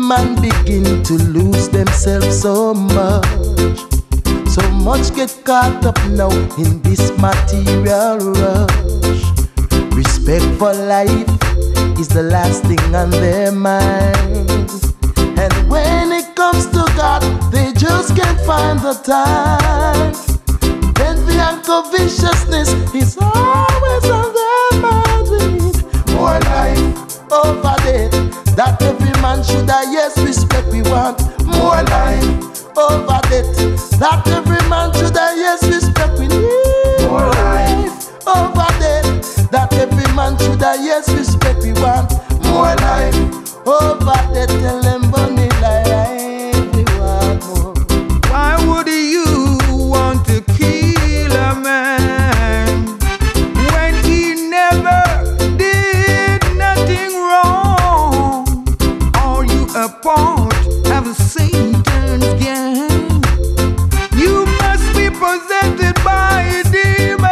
man begin to lose themselves so much. So much get caught up now in this material rush. Respect for life is the last thing on their mind. And when it comes to God, they just can't find the time. Envy and covetousness is always on their mind. We need more life over death, that every man should have. Yes, respect we want. More life over death, that every man should have. Yes, respect we need. More life over death, that every man should have. Yes, respect we want. More life over death, tell them bunny life we want more. Why would you want to kill a man when he never did nothing wrong? Are you a part of Satan's gang? You must be possessed by a demon.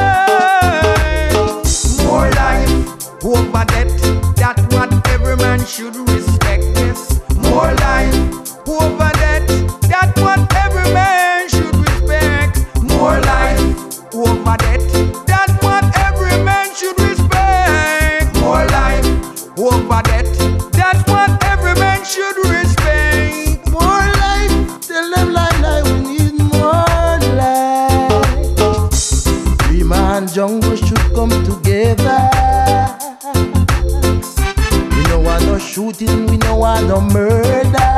More life over death, that's what every man should respect. Yes, more life over death, that's what every man should respect. More life over death, that's what every man should respect. More life over death, that's what every man should respect. More life, tell them lie, we need more life. Dream and jungle should come together. We no want no shooting, we no want no murder.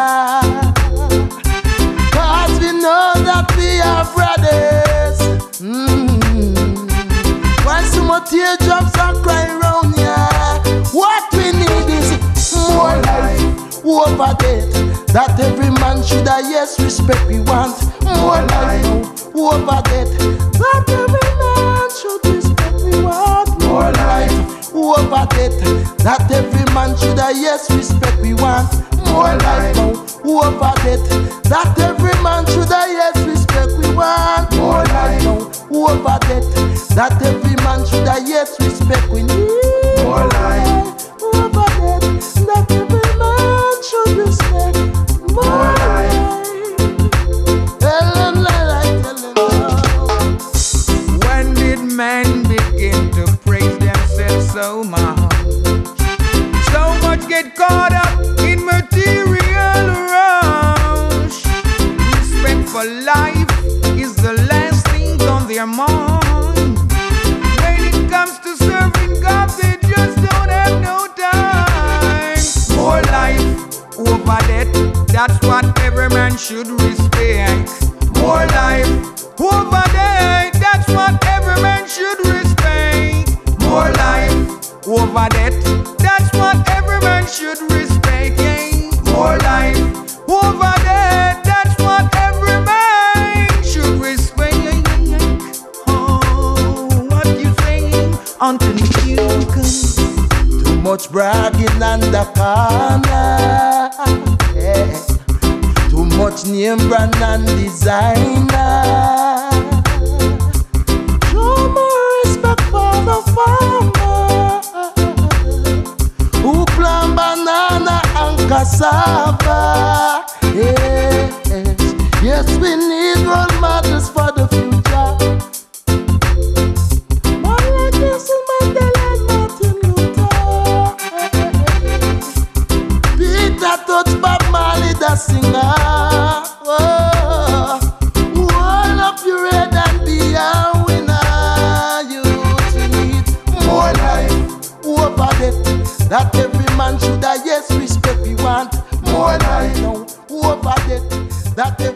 Cause we know that we are brothers. Why so much teardrops are crying round here? What we need is more life over death, that every man should have. Yes, respect we want. More life over death, that every man should respect we want. More life over death, that every man should have. Yes, respect we want. More life over death, that every man should have. Yes, respect we want. More life over death, that every man should have. Yes, respect we need. More life over death, that every man should respect. More life. Tell them lie, tell them lie. When did men begin to praise themselves so much? So much get caught up in material rush. Respect for life is the last thing on their mind. When it comes to serving God, they just don't have no time. More life over death, that's what every man should respect. More life over death, that's what every man should respect. More life over death, that's what every man should respect. More life over death, that's what every man should respect. Oh, what you saying, Anthony Newcomb? Too much bragging on the corner. Yeah. Too much name brand and designer. Show more respect for the farmer who plant banana and cassava. Yes, yes, we need role models for the future. Man like Nelson Mandela and Martin Luther. Peter touch Bob Marley, the singer. All of you red and be a winner. Youth, we need more life over death, that every man should have. Yes, respect we want. More life over death, that every